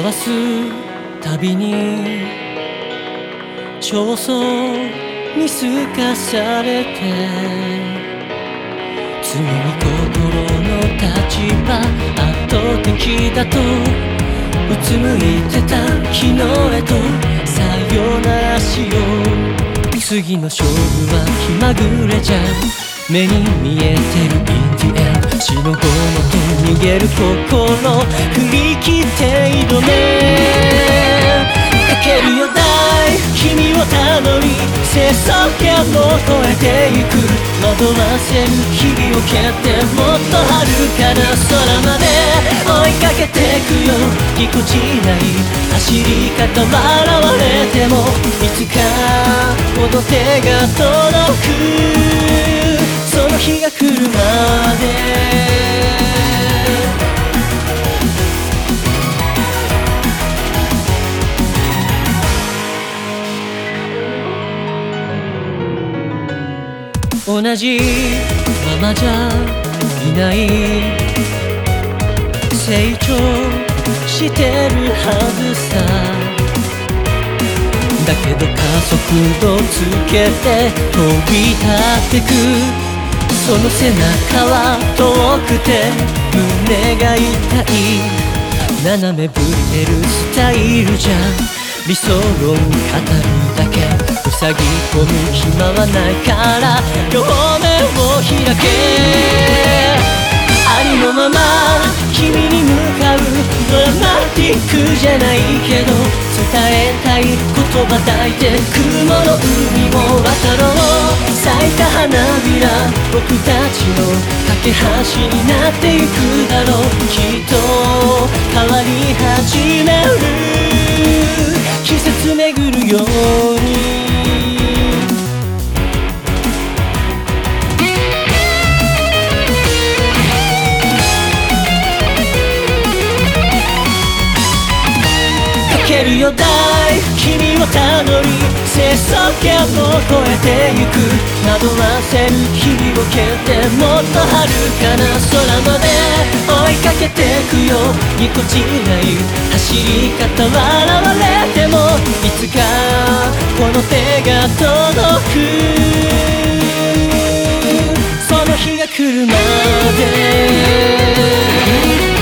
わすたびに焦燥にすかされて、常に心の立場圧倒的だとうつむいてた昨日へとさよならしよう。次の勝負は気まぐれじゃ目に見えてるインディエン死の方のと逃げる心振り切って挑め。かけるよ大君をたどり清楚圏を越えてゆく惑わせる日々を蹴ってもっと遥かな空まで追いかけてくよ。ぎこちない走り方笑われてもいつかこの手が届くその日が来るまで。同じままじゃいない成長してるはずさ。だけど加速度つけて飛び立ってくその背中は遠くて胸が痛い。斜めぶってるスタイルじゃ理想論語るだけ塞ぎ込む暇はないから両目を開け。ありのまま君に向かうドラマティックじゃないけど伝えたい言葉抱いて雲の海を渡ろう。咲いた花びら僕たちの架け橋になってゆくだろう。きっと変わり始める季節巡るように。かけるよ大君をたどり清楚圏を越えてゆく惑わせる日々を蹴ってもっと遥かな空まで追いかけてくよ。ぎこちない走り方笑われてもいつかこの手が届くその日が来るまで。